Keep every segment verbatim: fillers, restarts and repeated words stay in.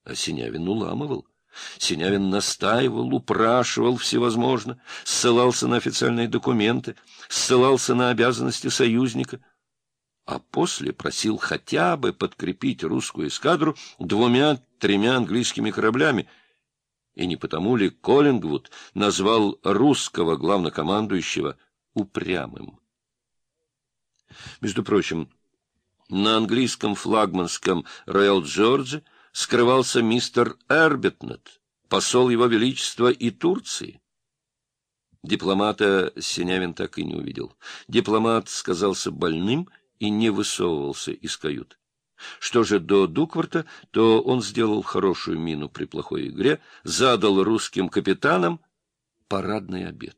А Синявин уламывал. Синявин настаивал, упрашивал всевозможно, ссылался на официальные документы, ссылался на обязанности союзника, а после просил хотя бы подкрепить русскую эскадру двумя-тремя английскими кораблями. И не потому ли Коллингвуд назвал русского главнокомандующего упрямым? Между прочим, на английском флагманском «Роял Джорджи» скрывался мистер Эрбитнет, посол его величества и Турции. Дипломата Синявин так и не увидел. Дипломат сказался больным и не высовывался из каюты. Что же до Дукварта, то он сделал хорошую мину при плохой игре, задал русским капитанам парадный обед.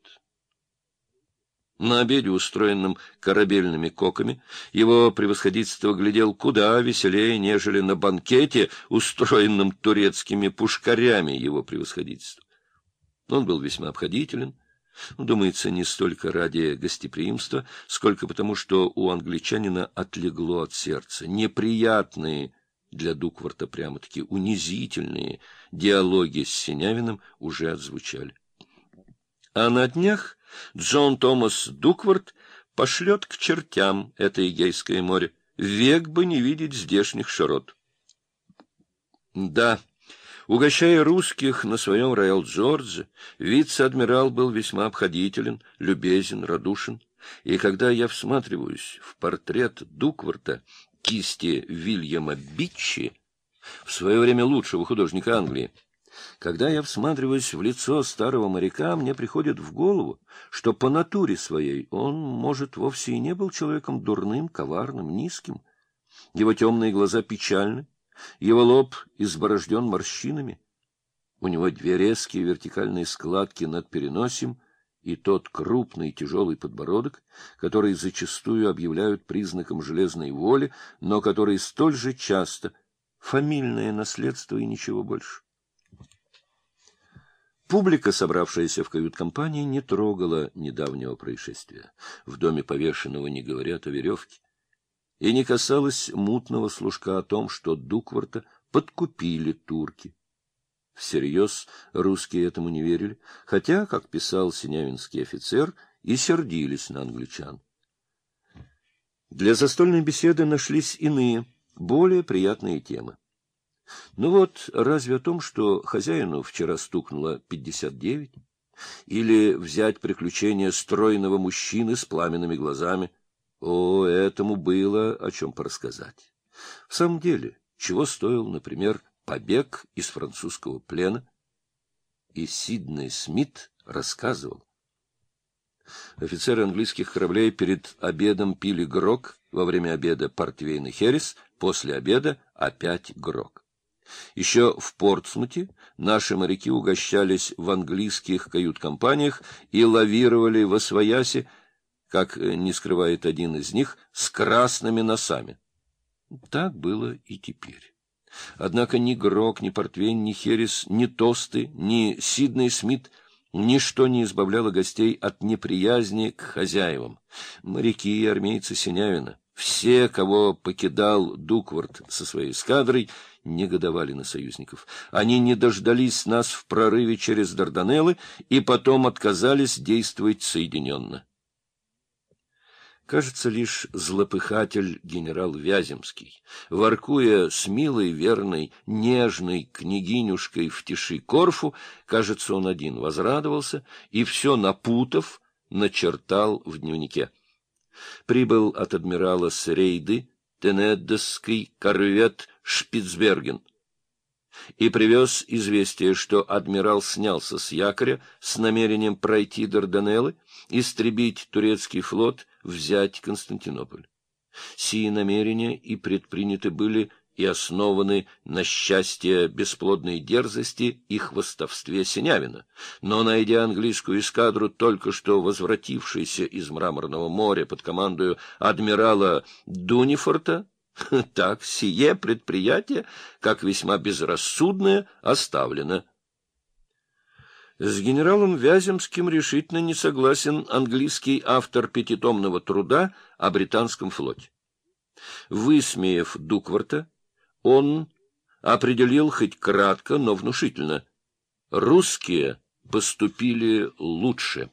На обеде, устроенном корабельными коками, его превосходительство глядел куда веселее, нежели на банкете, устроенном турецкими пушкарями его превосходительства. Он был весьма обходителен, думается, не столько ради гостеприимства, сколько потому, что у англичанина отлегло от сердца. Неприятные для Дукварта прямо-таки унизительные диалоги с Синявиным уже отзвучали. А на днях Джон Томас Дукварт пошлет к чертям это Эгейское море, век бы не видеть здешних широт. Да, угощая русских на своем Роял Джордже, вице-адмирал был весьма обходителен, любезен, радушен, и когда я всматриваюсь в портрет Дукварта кисти Вильяма Биччи, в свое время лучшего художника Англии, когда я всматриваюсь в лицо старого моряка, мне приходит в голову, что по натуре своей он, может, вовсе и не был человеком дурным, коварным, низким. Его темные глаза печальны, его лоб изборожден морщинами, у него две резкие вертикальные складки над переносием и тот крупный тяжелый подбородок, который зачастую объявляют признаком железной воли, но который столь же часто фамильное наследство и ничего больше. Публика, собравшаяся в кают-компании, не трогала недавнего происшествия. В доме повешенного не говорят о веревке. И не касалось мутного слушка о том, что Дукварта подкупили турки. Всерьез русские этому не верили, хотя, как писал синявинский офицер, и сердились на англичан. Для застольной беседы нашлись иные, более приятные темы. Ну вот, разве о том, что хозяину вчера стукнуло пятьдесят девять? Или взять приключения стройного мужчины с пламенными глазами? О, этому было о чем порассказать. В самом деле, чего стоил, например, побег из французского плена? И Сидней Смит рассказывал. Офицеры английских кораблей перед обедом пили грог, во время обеда портвейн и херес, после обеда опять грог. Еще в Портсмуте наши моряки угощались в английских кают-компаниях и лавировали восвояси, как не скрывает один из них, с красными носами. Так было и теперь. Однако ни грог, ни портвейн, ни херес, ни тосты, ни Сидней Смит ничто не избавляло гостей от неприязни к хозяевам. Моряки и армейцы Синявина, все, кого покидал Дукварт со своей эскадрой, негодовали на союзников. Они не дождались нас в прорыве через Дарданеллы и потом отказались действовать соединенно. Кажется, лишь злопыхатель генерал Вяземский, воркуя с милой, верной, нежной княгинюшкой в тиши Корфу, кажется, он один возрадовался и, все напутав, начертал в дневнике. Прибыл от адмирала с рейды Тенеддесский корвет Шпицберген и привез известие, что адмирал снялся с якоря с намерением пройти Дарданеллы, истребить турецкий флот, взять Константинополь. Сии намерения и предприняты были и основаны на счастье бесплодной дерзости и хвастовстве Синявина. Но, найдя английскую эскадру, только что возвратившейся из Мраморного моря под командою адмирала Дунифорта, так сие предприятие, как весьма безрассудное, оставлено. С генералом Вяземским решительно не согласен английский автор пятитомного труда о британском флоте. Высмеяв Дукварта, он определил хоть кратко, но внушительно: русские поступили лучше.